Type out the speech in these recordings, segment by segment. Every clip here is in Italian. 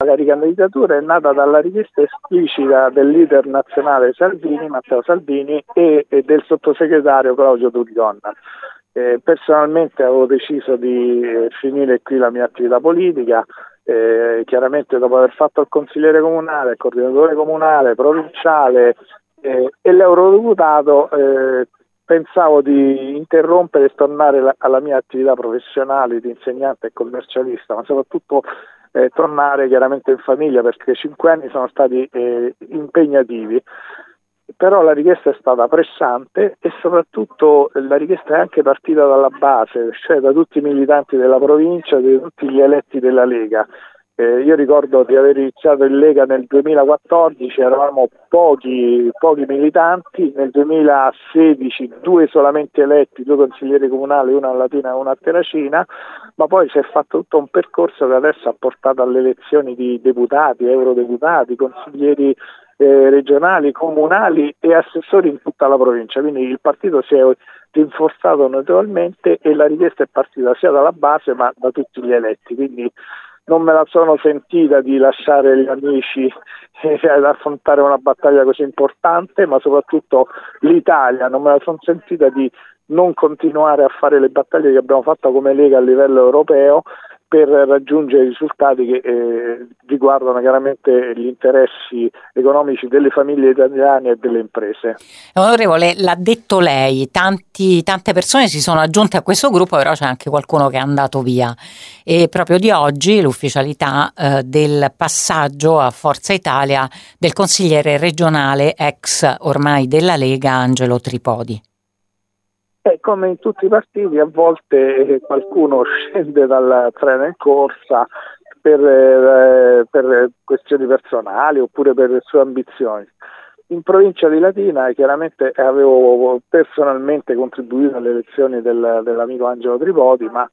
candidatura è nata dalla richiesta esplicita del leader nazionale Salvini, Matteo Salvini, e del sottosegretario Claudio Durigon. Personalmente avevo deciso di finire qui la mia attività politica, chiaramente dopo aver fatto il consigliere comunale, il coordinatore comunale, provinciale e l'eurodeputato, pensavo di interrompere e tornare alla mia attività professionale di insegnante e commercialista, ma soprattutto tornare chiaramente in famiglia, perché 5 anni sono stati impegnativi. Però la richiesta è stata pressante e soprattutto la richiesta è anche partita dalla base, cioè da tutti i militanti della provincia, da tutti gli eletti della Lega. Io ricordo di aver iniziato in Lega nel 2014, eravamo pochi militanti, nel 2016 due solamente eletti, due consiglieri comunali, una a Latina e una a Terracina, ma poi si è fatto tutto un percorso che adesso ha portato alle elezioni di deputati, eurodeputati, consiglieri regionali, comunali e assessori in tutta la provincia, quindi il partito si è rinforzato notevolmente e la richiesta è partita sia dalla base ma da tutti gli eletti, quindi non me la sono sentita di lasciare gli amici ad affrontare una battaglia così importante, ma soprattutto l'Italia, non me la sono sentita di non continuare a fare le battaglie che abbiamo fatto come Lega a livello europeo per raggiungere risultati che riguardano chiaramente gli interessi economici delle famiglie italiane e delle imprese. Onorevole, l'ha detto lei, tante persone si sono aggiunte a questo gruppo, però c'è anche qualcuno che è andato via. E proprio di oggi l'ufficialità del passaggio a Forza Italia del consigliere regionale ex ormai della Lega Angelo Tripodi. Come in tutti i partiti, a volte qualcuno scende dal treno in corsa per questioni personali oppure per le sue ambizioni. In provincia di Latina chiaramente avevo personalmente contribuito alle elezioni dell'amico Angelo Tripodi, ma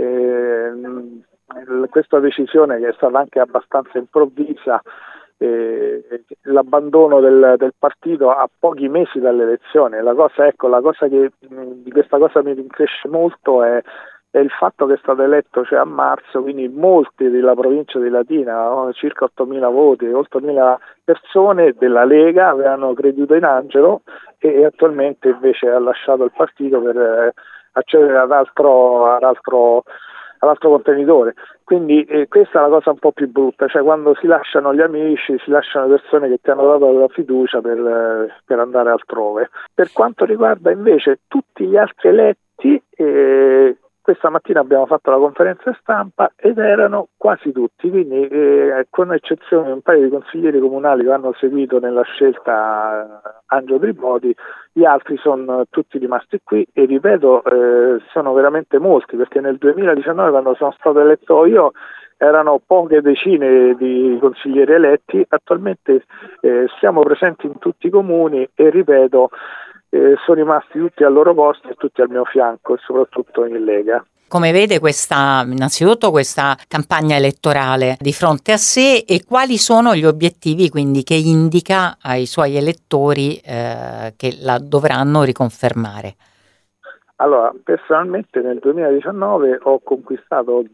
questa decisione, che è stata anche abbastanza improvvisa, l'abbandono del partito a pochi mesi dalle elezioni. La cosa che di questa cosa mi rincresce molto è il fatto che è stato eletto, cioè, a marzo, quindi molti della provincia di Latina, circa 8.000 voti, 8.000 persone della Lega avevano creduto in Angelo e attualmente invece ha lasciato il partito per accedere ad altro contenitore. Quindi questa è la cosa un po' più brutta, cioè quando si lasciano gli amici, si lasciano persone che ti hanno dato la fiducia per andare altrove. Per quanto riguarda invece tutti gli altri eletti, questa mattina abbiamo fatto la conferenza stampa ed erano quasi tutti, quindi con eccezione di un paio di consiglieri comunali che hanno seguito nella scelta Angelo Tripodi, gli altri sono tutti rimasti qui e ripeto, sono veramente molti, perché nel 2019, quando sono stato eletto io, erano poche decine di consiglieri eletti. Attualmente siamo presenti in tutti i comuni e ripeto, sono rimasti tutti al loro posto e tutti al mio fianco e soprattutto in Lega. Come vede innanzitutto questa campagna elettorale di fronte a sé e quali sono gli obiettivi quindi che indica ai suoi elettori che la dovranno riconfermare? Allora, personalmente nel 2019 ho conquistato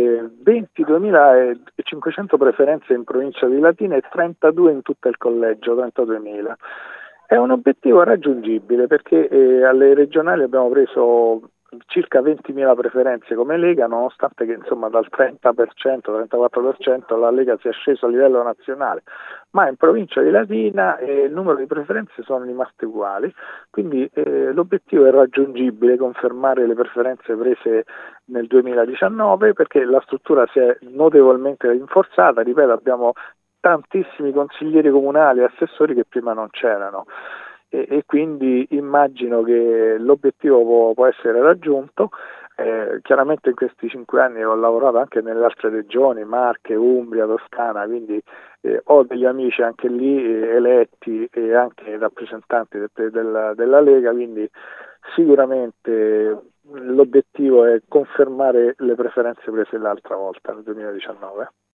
22.500 preferenze in provincia di Latina e 32 in tutto il collegio, 32.000. È un obiettivo raggiungibile perché alle regionali abbiamo preso circa 20.000 preferenze come Lega, nonostante che insomma dal 30%, 34% la Lega sia scesa a livello nazionale, ma in provincia di Latina il numero di preferenze sono rimaste uguali, quindi l'obiettivo è raggiungibile, confermare le preferenze prese nel 2019, perché la struttura si è notevolmente rinforzata, ripeto, abbiamo tantissimi consiglieri comunali e assessori che prima non c'erano e quindi immagino che l'obiettivo può essere raggiunto. Chiaramente in questi 5 anni ho lavorato anche nelle altre regioni, Marche, Umbria, Toscana, quindi ho degli amici anche lì eletti e anche rappresentanti della Lega, quindi sicuramente l'obiettivo è confermare le preferenze prese l'altra volta nel 2019.